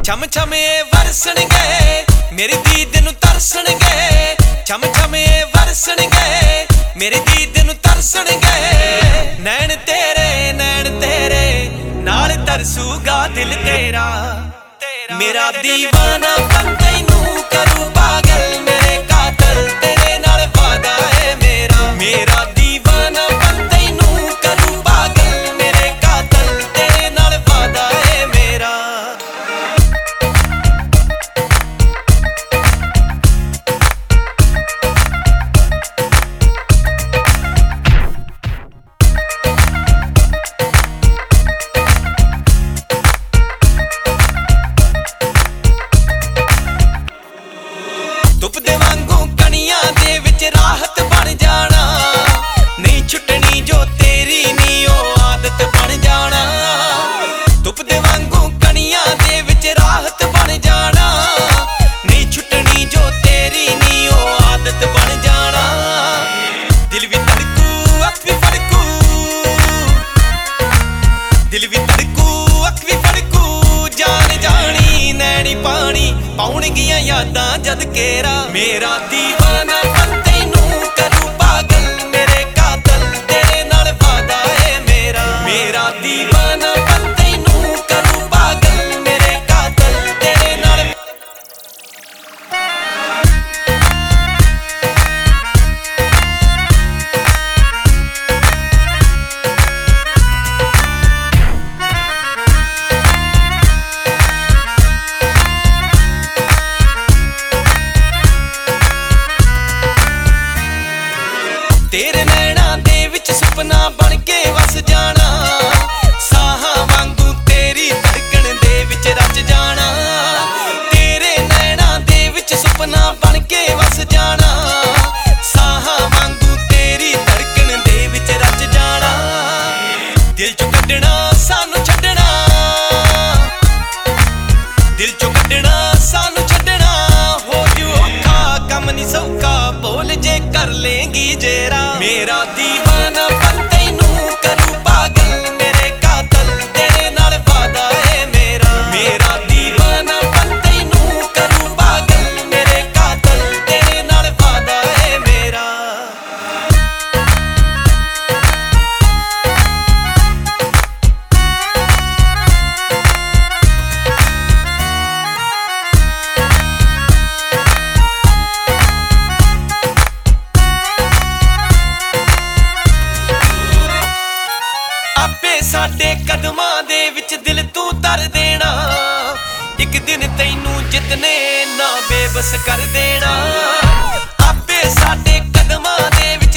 छम छम ये वरसणगे मेरी दीद नूं तरसणगे। छम छम ये वरसणगे मेरी दीद नूं तरसणगे। नैन तेरे नाल तरसूगा दिल तेरा। मेरा दीवाना बन तैनूं करूं पागल मेरे कातल तेरे नाल वादा है मेरा। मेरा दीवाना बन तैनूं करूं पागल मेरे कातल तेरे नाल वादा है मेरा। राहत बन जाना नहीं छुटनी जो तेरी नी ओ आदत बन जाना। धुप दे वांगू कणियां दे विच राहत बन जाना नहीं छुटनी जो तेरी नी ओ आदत बन जाना। दिल भी धड़कू अख भी फड़कू, दिल भी धड़कू अख भी फड़कू। जान जानी नैनी पानी पाउणगियां यादां जद केरा। मेरा दीवाना तेरे नैना दे विच सुपना बन के वस जाना। साहां वांगू तेरी धड़कन दे विच रच जाना। तेरे नैना दे विच सुपना बन के वस जाना। साहां वांगू तेरी धड़कन दे विच रच जाना। दिल चों कड्डना सानू छड्डना, दिल चों कड्डना सानू छड्डना हो जू औखा कम नहीं सौखा बोल जे कर लेंगी जेरा। मेरा दीवाना बन तैनूं करूं पागल मेरे कातल तेरे नाल वादा है मेरा। मेरा दीवाना बन तैनूं करूं पागल मेरे कातल तेरे नाल वादा है मेरा। साडे कदमां दे विच दिल तू तर देना। एक दिन तैनूं जितने ना बेबस कर देना। आपे साडे कदमां दे